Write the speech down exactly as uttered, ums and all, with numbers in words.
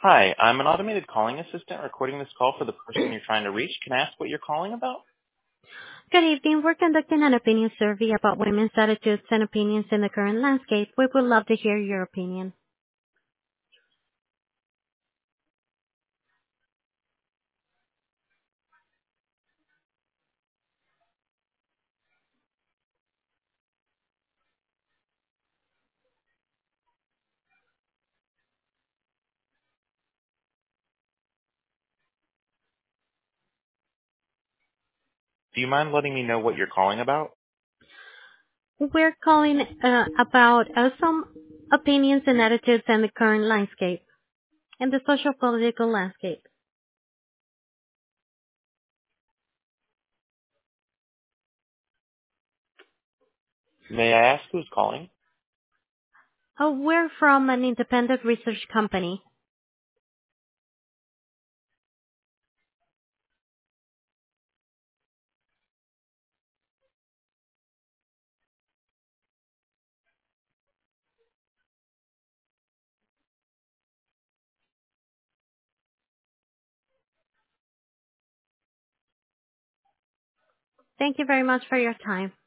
Hi, I'm an automated calling assistant recording this call for the person you're trying to reach. Can I ask what you're calling about? Good evening. We're conducting an opinion survey about women's attitudes and opinions in the current landscape. We would love to hear your opinion. Do you mind letting me know what you're calling about? We're calling uh, about uh, some opinions and attitudes in the current landscape and the social political landscape. May I ask who's calling? Uh, we're from an independent research company. Thank you very much for your time.